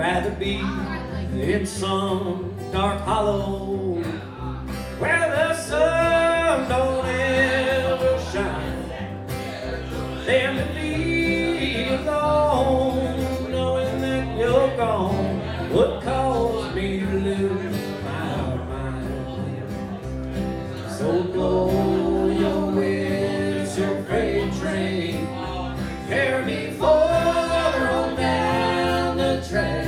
rather be in some dark hollow where the sun don't ever shine than to be alone, knowing that you're gone would cause me to lose my mind. So blow your whistle, freight train, carry me further on down the track.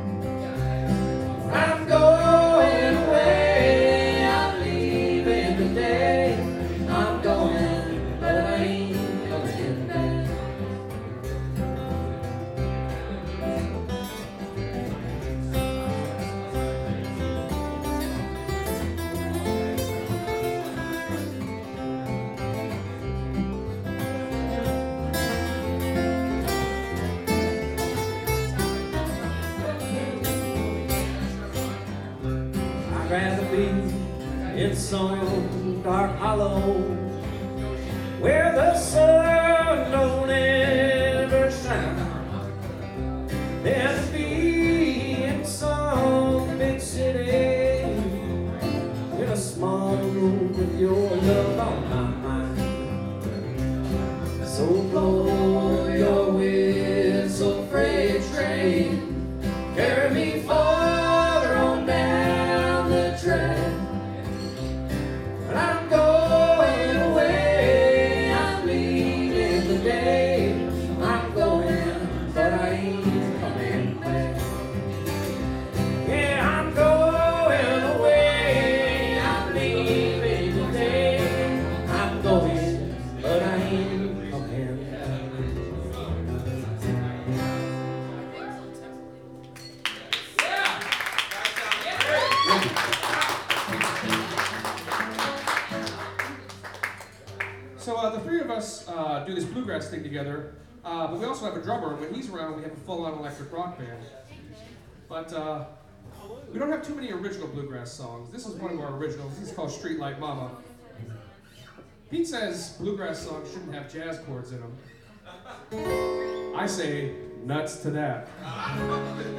I'm going away, I'm leaving today. I'm going, but I ain't coming back. I'd rather be in some dark hollow where the sun don't ever shine than to be in some big city in a small room with your love on my mind. So blow your whistle, freight train, carry me farther on down the track. But I'm going away, I'm leaving today. I'm going, but I ain't coming back. Yeah, I'm going away, I'm leaving today. I'm going, but I ain't coming back. So the three of us do this bluegrass thing together, but we also have a drummer. When he's around, we have a full-on electric rock band. But we don't have too many original bluegrass songs. This is one of our originals. This is called Street Light Mama. Pete says bluegrass songs shouldn't have jazz chords in them. I say nuts to that.